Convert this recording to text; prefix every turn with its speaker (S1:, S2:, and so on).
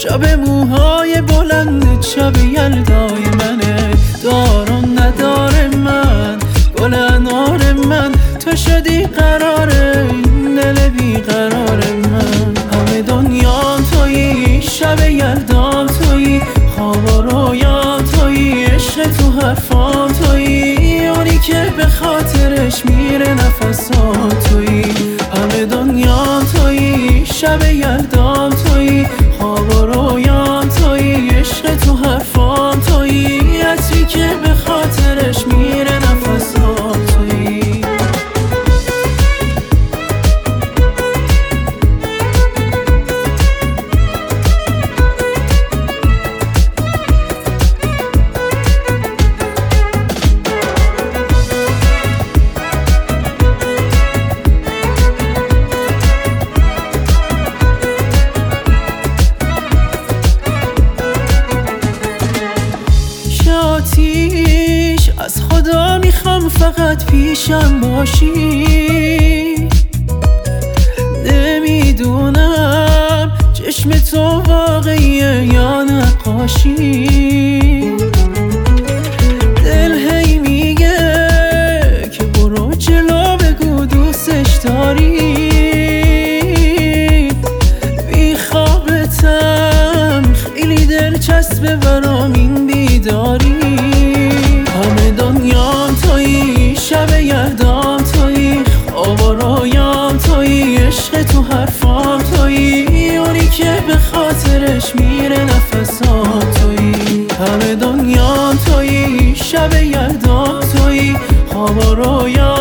S1: شب موهای بلند شب یلدای منه. دار و ندار من، گل انار من، تو شدی قراره این دل بیقرار من. همه دنیا تویی، شب یلدام تویی، خواب و رویا تویی، عشق تو حرفام تویی، اونی که به خاطرش میره نفسام تویی. همه دنیا تویی، شب یلدام تویی، خواب و رویا تویی، عشق تو حرفام تویی، عطری که به خاطرش میره نفسام تویی. آتیش از خدا میخوام فقط پیشم باشی. نمیدونم چشم تو واقعیه یا نقاشی. دل هی میگه که برو جلو بگو دوستش داری. بی خوابتم خیلی دلچسبه برام این بیداری. همه دنیام تویی، شب یلدام تویی، خواب و رویام تویی، عشق تو حرفام تویی، اونی که به خاطرش میره نفسام تویی. همه دنیام تویی، شب یلدام تویی، خواب و رویام